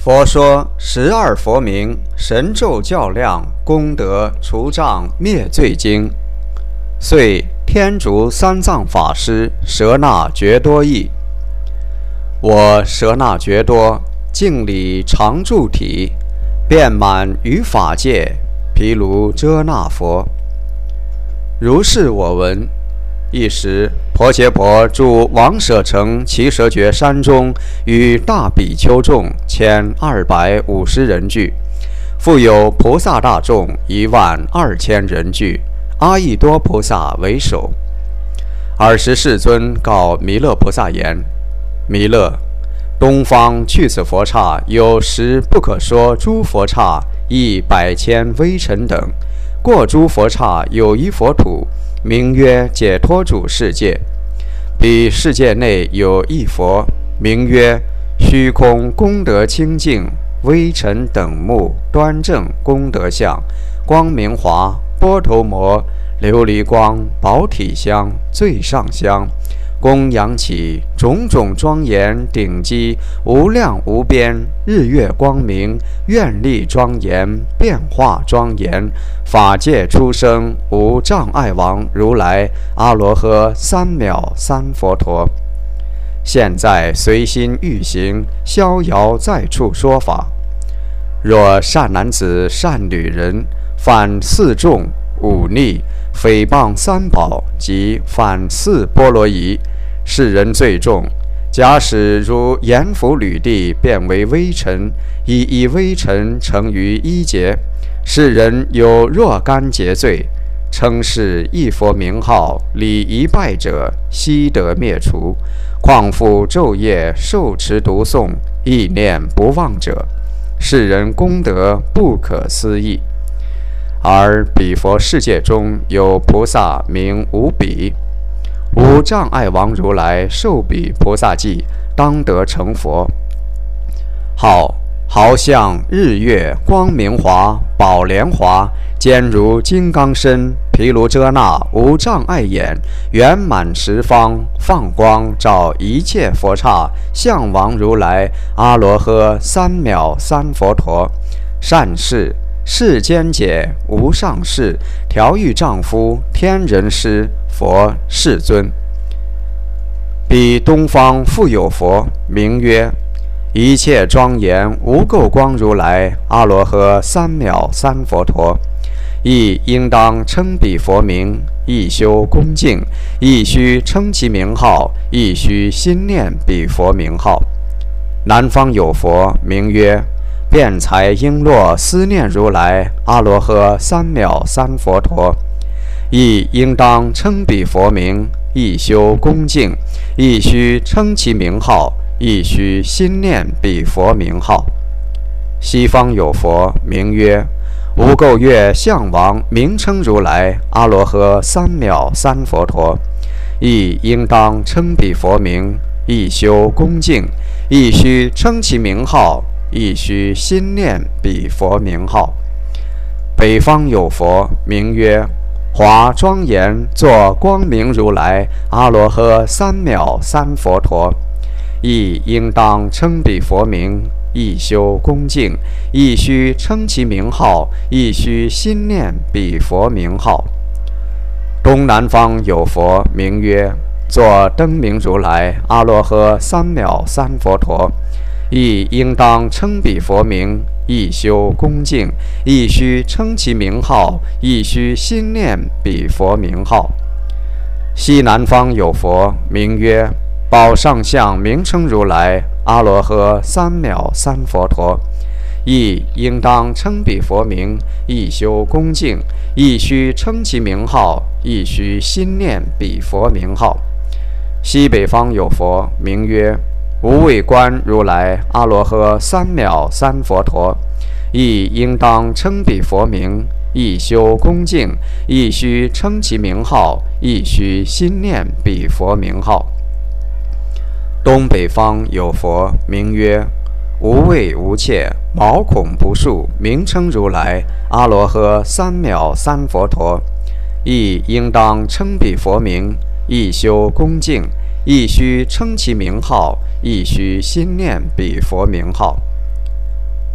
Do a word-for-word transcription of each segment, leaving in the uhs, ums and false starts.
佛说十二佛名，神咒较量，功德除障灭罪经。遂天竺三藏法师舍那觉多译。我舍那觉多，净理常住体，遍满于法界，毗卢遮那佛。如是我闻。一时，婆伽婆住王舍城耆蛇绝山中，与大比丘众千二百五十人聚，复有菩萨大众一万二千人聚，阿逸多菩萨为首。尔时世尊告弥勒菩萨言：弥勒，东方去此佛刹有十不可说诸佛刹，亦百千微尘等。过诸佛刹有一佛土，名曰解脱主世界。彼世界内有一佛，名曰虚空功德清净，微尘等目端正功德相，光明华，波头摩，琉璃光，宝体香，最上香，供养起种种庄严顶基，无量无边，日月光明，愿力庄严，变化庄严，法界出生，无障碍王如来阿罗诃三藐三佛陀。现在随心欲行，逍遥在处说法。若善男子善女人，犯四众五逆，诽谤三宝，及犯四波罗夷，是人最重。假使如阎浮履地变为微尘，以一微尘成于一劫，是人有若干劫罪。称是一佛名号，礼一拜者，悉得灭除。况复昼夜受持读诵，意念不忘者，是人功德不可思议。而彼佛世界中有菩萨名无比，无障碍王如来受彼菩萨记，当得成佛。好好像日月光明华，宝莲华，坚如金刚身，毗卢遮那无障碍眼，圆满十方，放光照一切佛刹，相王如来阿罗诃三藐三佛陀。善事世间解，无上士，调御丈夫，天人师，佛世尊。彼东方复有佛，名曰一切庄严无垢光如来阿罗诃三藐三佛陀。亦应当称彼佛名，亦修恭敬，亦须称其名号，亦须心念彼佛名号。南方有佛，名曰辩才璎珞思念如来阿罗诃三藐三佛陀。亦应当称彼佛名，亦修恭敬，亦须称其名号，亦须心念彼佛名号。西方有佛，名曰无垢月相王，名称如来阿罗诃三藐三佛陀。亦应当称彼佛名，亦修恭敬，亦须称其名号，亦须心念彼佛名号。北方有佛，名曰华庄严作光明如来阿罗诃三藐三佛陀。亦应当称彼佛名，亦修恭敬，亦须称其名号，亦须心念彼佛名号。东南方有佛，名曰作灯明如来阿罗诃三藐三佛陀。亦应当称彼佛名，亦修恭敬，亦须称其名号，亦须心念彼佛名号。西南方有佛，名曰宝上相名称如来阿罗诃三藐三佛陀。亦应当称彼佛名，亦修恭敬，亦须称其名号，亦须心念彼佛名号。西北方有佛，名曰无畏观如来阿罗诃三藐三佛陀。亦应当称彼佛名，亦修恭敬，亦须称其名号，亦须心念彼佛名号。东北方有佛，名曰无畏无怯，毛孔不竖，名称如来阿罗诃三藐三佛陀。亦应当称彼佛名，亦修恭敬，亦须称其名号，亦须心念彼佛名号。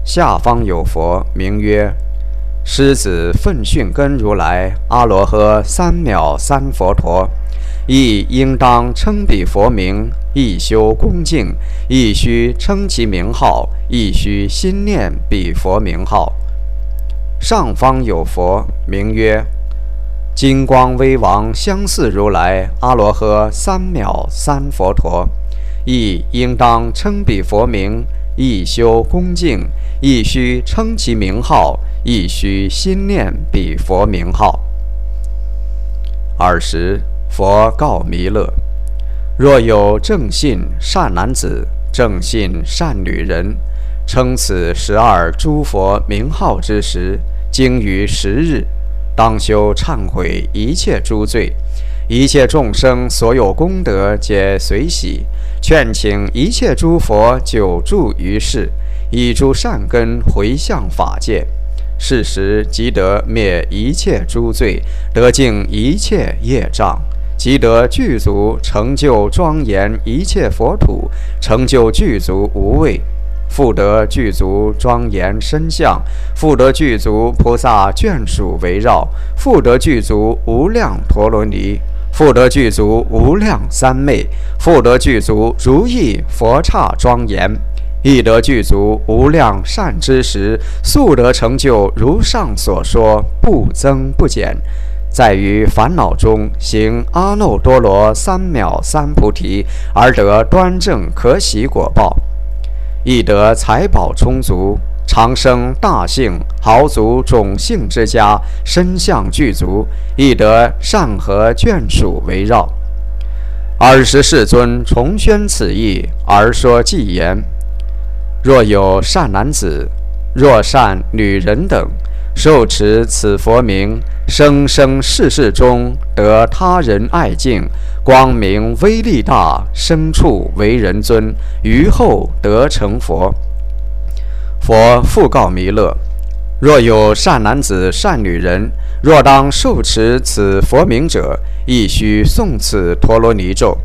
下方有佛，名曰狮子奋训根如来阿罗诃三藐三佛陀，亦应当称彼佛名，亦修恭敬，亦须称其名号，亦须心念彼佛名号。上方有佛，名曰金光威王相似如来阿罗诃三藐三佛陀，亦应当称彼佛名，亦修恭敬，亦须称其名号，亦须心念彼佛名号。尔时，佛告弥勒：若有正信善男子、正信善女人，称此十二诸佛名号之时，经于十日，当修忏悔一切诸罪，一切众生所有功德皆随喜，劝请一切诸佛久住于世，以诸善根回向法界。是时即得灭一切诸罪，得净一切业障，即得具足成就庄严一切佛土，成就具足无畏，复得具足庄严身相，复得具足菩萨眷属围绕，复得具足无量陀罗尼，复得具足无量三昧，复得具足如意佛刹庄严，亦得具足无量善知识，速得成就如上所说，不增不减。在于烦恼中行阿耨多罗三藐三菩提，而得端正可喜果报。亦得财宝充足，长生大幸，豪族种姓之家，身相具足，亦得善和眷属围绕。尔时世尊重宣此义，而说偈言：若有善男子，若善女人等，受持此佛名，生生世世中得他人爱敬，光明威力大，生处为人尊，于后得成佛。佛复告弥勒：若有善男子善女人，若当受持此佛名者，亦须诵此陀罗尼咒：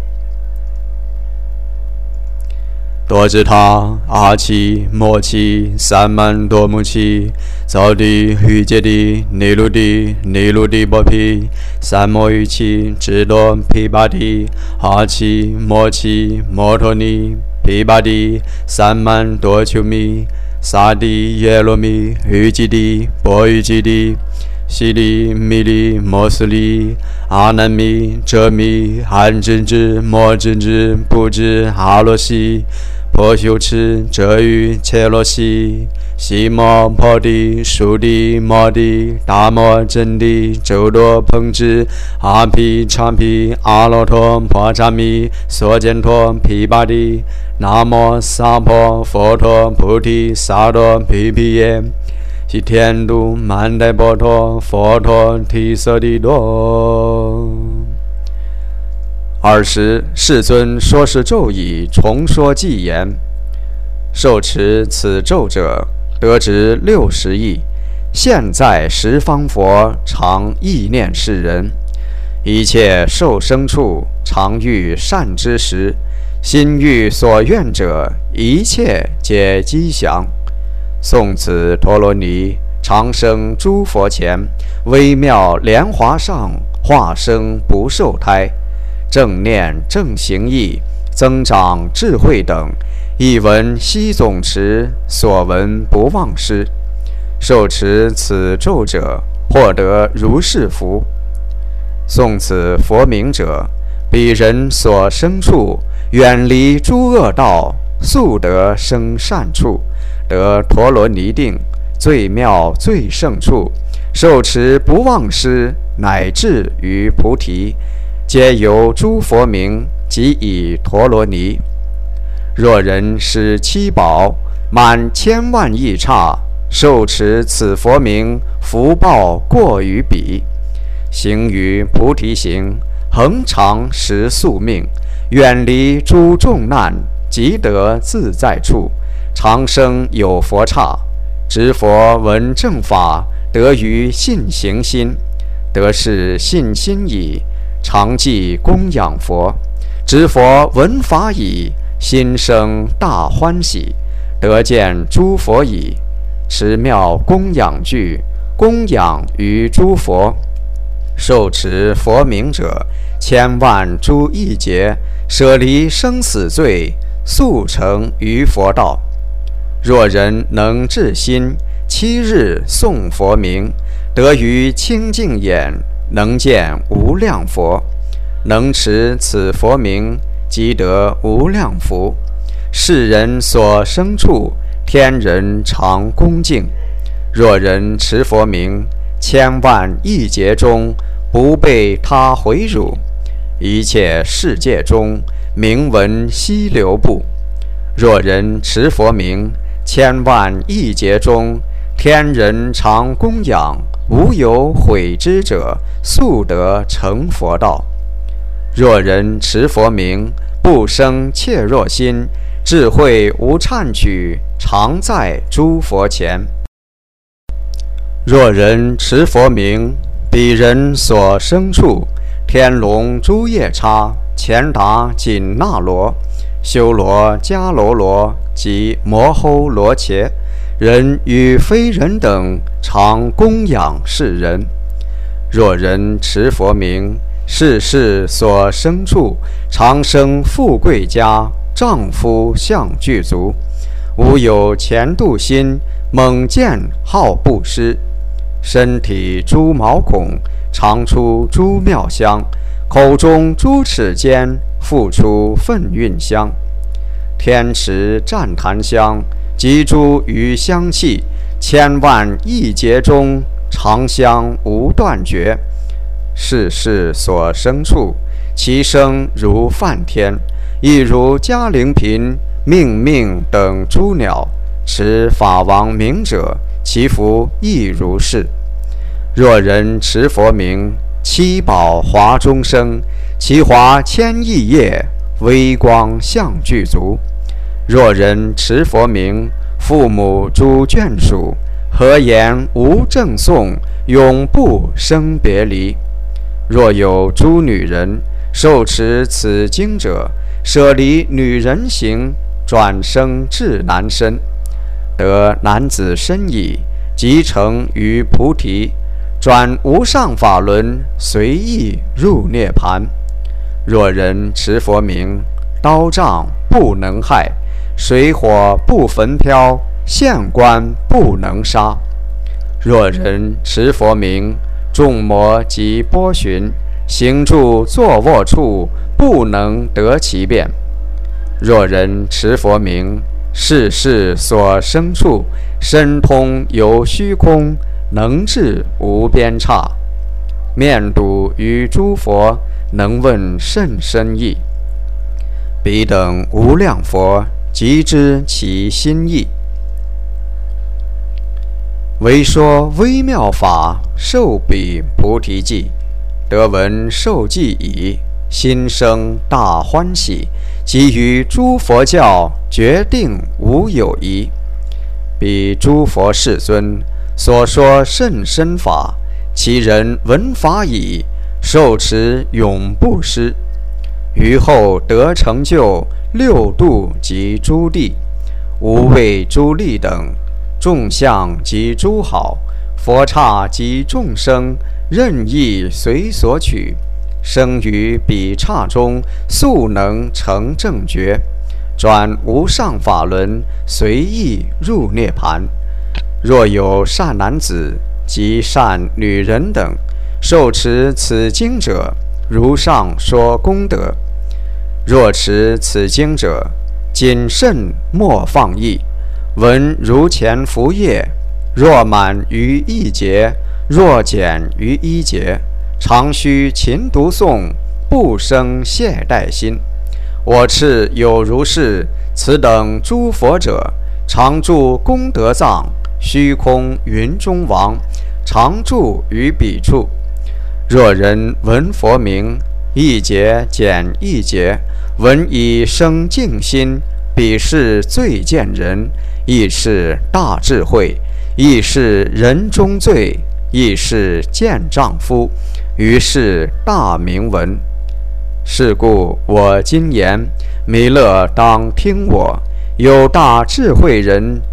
多智他阿奇摩奇三曼多姆奇早地欲界地尼卢地尼卢地波毗三摩喻奇智多毗跋地阿奇摩奇摩托尼毗跋地三曼多丘弥萨地耶罗弥欲界地波欲界地悉利弥利摩斯利阿难弥遮弥含真知摩真知不知阿罗西婆修持遮于切罗西西摩婆地树地摩地达摩真地周多彭智阿毗长毗阿罗陀婆伽弥所见陀毗跋地南无萨婆佛陀菩提萨埵毗毗耶悉天度曼代波陀佛陀提舍利多。尔时世尊说是咒已，重说偈言：受持此咒者，得值六十亿。现在十方佛常意念世人，一切受生处常遇善知识，心欲所愿者，一切皆吉祥。诵此陀罗尼，常生诸佛前，微妙莲华上，化生不受胎。正念正行义，增长智慧等，一闻悉总持，所闻不忘失。受持此咒者，获得如是福。诵此佛名者，彼人所生处，远离诸恶道，速得生善处，得陀罗尼定，最妙最胜处。受持不忘失，乃至于菩提，皆由诸佛名，即以陀罗尼。若人施七宝，满千万亿刹，受持此佛名，福报过于彼。行于菩提行，恒常时宿命，远离诸众难，即得自在处，长生有佛刹。知佛闻正法，得于信行心，得是信心矣，常记供养佛。知佛闻法已，心生大欢喜，得见诸佛已， 持妙供养具，供养于诸佛。受持佛名者，千万诸亿劫，舍离生死罪，速成于佛道。若人能至心，七日诵佛名，得于清净眼，能见无量佛。能持此佛名，即得无量福。世人所生处，天人常恭敬。若人持佛名，千万亿劫中，不被他毁辱。一切世界中，名闻溪流布。若人持佛名，千万亿劫中，天人常供养，无有毁之者，速得成佛道。若人持佛名，不生怯弱心，智慧无忏取，常在诸佛前。若人持佛名，彼人所生处，天龙诸夜叉，乾达紧那罗，修罗迦罗罗及摩吼罗伽，人与非人等，常供养世人。若人持佛名，世世所生处，常生富贵家，丈夫相具足，无有前度心，猛见好布施。身体诸毛孔，常出诸妙香，口中诸齿间，复出粪韵香。天池湛檀香，集诸余香气，千万亿劫中，常香无断绝。世世所生处，其声如梵天，亦如迦陵频、命命等诸鸟。持法王名者，其福亦如是。若人持佛名，七宝华中生，其华千亿叶，微光相具足。若人持佛名，父母诸眷属，和言无正诵，永不生别离。若有诸女人受持此经者，舍离女人形，转生至男身，得男子身矣，即成于菩提，转无上法轮，随意入涅盘。若人持佛名，刀杖不能害，水火不焚飘，县官不能杀。若人持佛名，众魔及波旬，行住坐卧处，不能得其便。若人持佛名，世世所生处，身通有虚空，能至无边刹。面睹于诸佛，能问甚深义。彼等无量佛，即知其心意。唯说微妙法，受彼菩提记，得闻受记已，心生大欢喜，即于诸佛教，决定无有疑。彼诸佛世尊所说甚深法，其人闻法已，受持永不失。于后得成就六度及诸地，无畏诸力等，众相及诸好，佛刹及众生，任意随所取，生于彼刹中，速能成正觉，转无上法轮，随意入涅盘。若有善男子及善女人等，受持此经者，如上说功德。若持此经者，谨慎莫放逸，闻如前福业，若满于一劫，若减于一劫，常须勤读诵，不生懈怠心。我敕有如是，此等诸佛者，常住功德藏，虚空云中王，常住于彼处。若人闻佛名，一劫减一劫，闻以生净心，彼是最见人，亦是大智慧，亦是人中最，亦是见丈夫，于是大名闻。是故我今言，弥勒当听我。有大智慧人，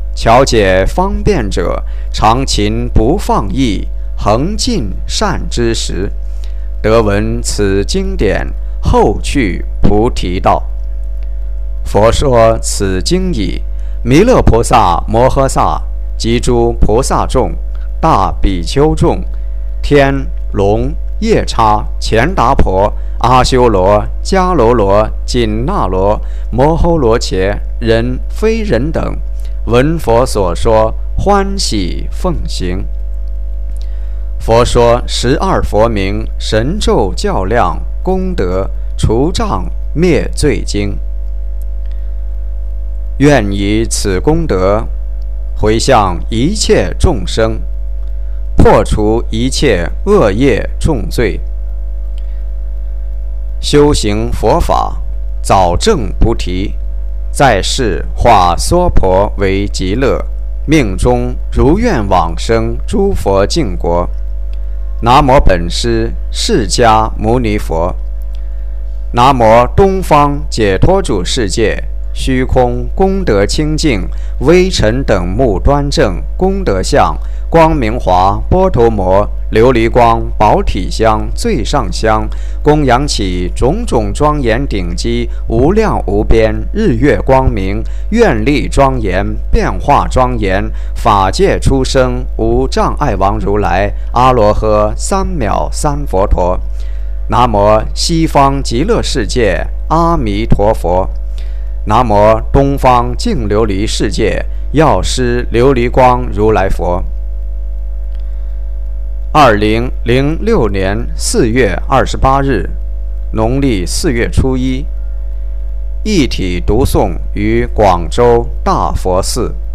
巧解方便者，常勤不放逸，恒尽善知识，得闻此经典，后去菩提道。佛说此经已，弥勒菩萨摩诃萨及诸菩萨众、大比丘众、天龙夜叉乾达婆、阿修罗、迦楼罗、紧那罗、摩诃罗伽、人非人等，闻佛所说，欢喜奉行。佛说十二佛名，神咒较量，功德除障灭罪经。愿以此功德回向一切众生，破除一切恶业重罪，修行佛法，早证菩提，在世化娑婆为极乐，命中如愿往生诸佛净国。南无本师释迦牟尼佛。南无东方解脱主世界，虚空功德清净，微尘等目端正，功德相，光明华波头摩，琉璃光宝体香，最上香，供养起种种庄严顶基，无量无边日月光明，愿力庄严，变化庄严，法界出生无障碍王如来，阿罗诃三藐三佛陀。南无西方极乐世界阿弥陀佛。南无东方净琉璃世界药师琉璃光如来佛。二零零六年四月二十八日，农历四月初一，一体读诵于广州大佛寺。